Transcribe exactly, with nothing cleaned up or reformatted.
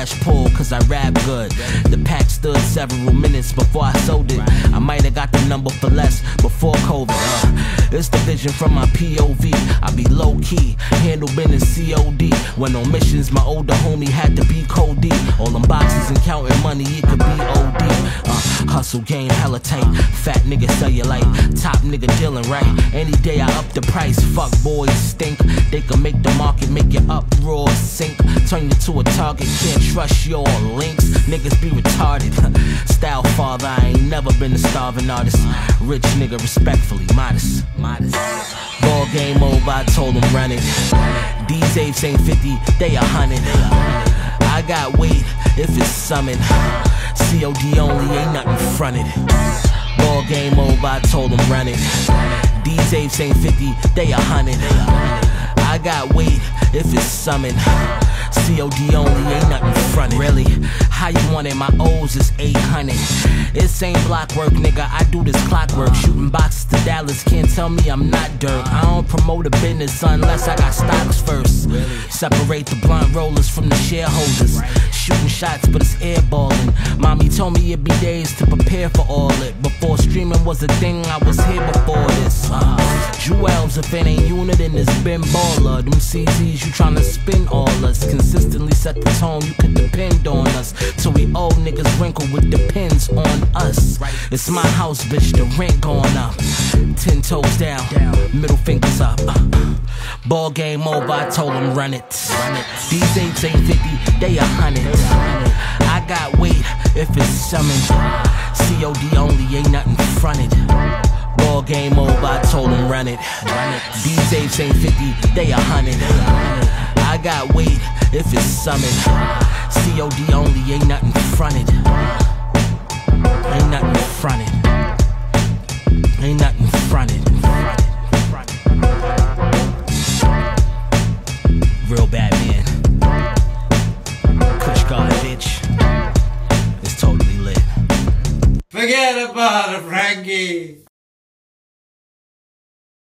cash pull cause I rap good. The pack stood several minutes before I sold it. I might have got the number for less before COVID. Uh, it's the vision from my P O V. I be low key, handle business C O D. When on missions, my older homie had to be Cody. All them boxes and counting money, it could be O D. Uh, hustle game hella tight, fat nigga cellulite, top nigga dealing right. Any day I up the price, fuck boys stink. They can make the market make your uproar sink. Turn you to a target, can't trust your links. Niggas be retarded. Style father, I ain't never been a starving artist. Rich nigga, respectfully, modest. Modest. Ball game over, I told them run it. These apes ain't fifty, they a hundred. I got weight if it's summon. C O D only, ain't nothing fronted. Ball game over, I told them run it. These apes ain't fifty, they a hundred. I got weight if it's summon. C O D only, ain't nothing fronted. Really? How you want it? My O's is eight hundred. It's ain't block work, nigga, I do this clockwork. Shooting boxes to Dallas, can't tell me I'm not dirt. I don't promote a business unless I got stocks first. Separate the blunt rollers from the shareholders. Shooting shots, but it's airballing. Mommy told me it'd be days to prepare for all it. Before streaming was a thing, I was here before this. uh, Jewels, if it ain't unit, then it's been baller. Them C Zs, you tryna spin all us. Consistently set the tone, you can depend on us. Till we old niggas wrinkle with depends on us. It's my house, bitch, the rent going up. Ten toes down, middle fingers up. uh, Ball game over, I told them run it. These apes ain't fifty, they a hundred. I got weight if it's summoned. C O D only, ain't nothing fronted. Ball game over, I told them run it. These apes ain't fifty, they a hundred. I got weight if it's summoned. C O D only, ain't nothing fronted. Ain't nothing fronted. Ain't nothing fronted. Real bad man. Kush God, bitch. It's totally lit. Forget about it, Frankie.